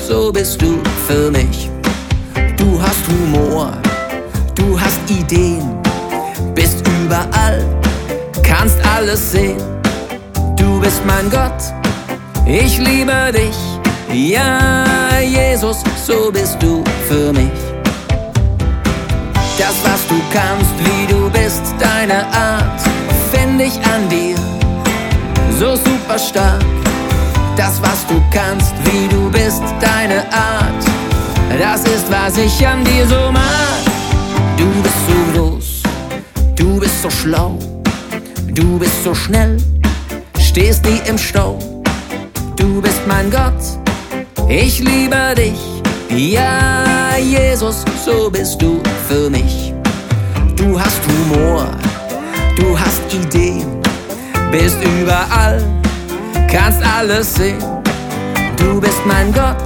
so bist du für mich. Du hast Humor, du hast Ideen, bist überall, kannst alles sehen. Du bist mein Gott, ich liebe dich. Ja, Jesus, so bist du für mich. Das, was du kannst, wie du bist, deine Art, find ich an dir so super stark. Das, was du kannst, wie du bist, deine Art, das ist, was ich an dir so mag. Du bist so groß, du bist so schlau, du bist so schnell, stehst nie im Stau. Du bist mein Gott, ich liebe dich. Ja, Jesus, so bist du für mich. Du hast Humor, du hast Ideen, bist überall, kannst alles sehen. Du bist mein Gott,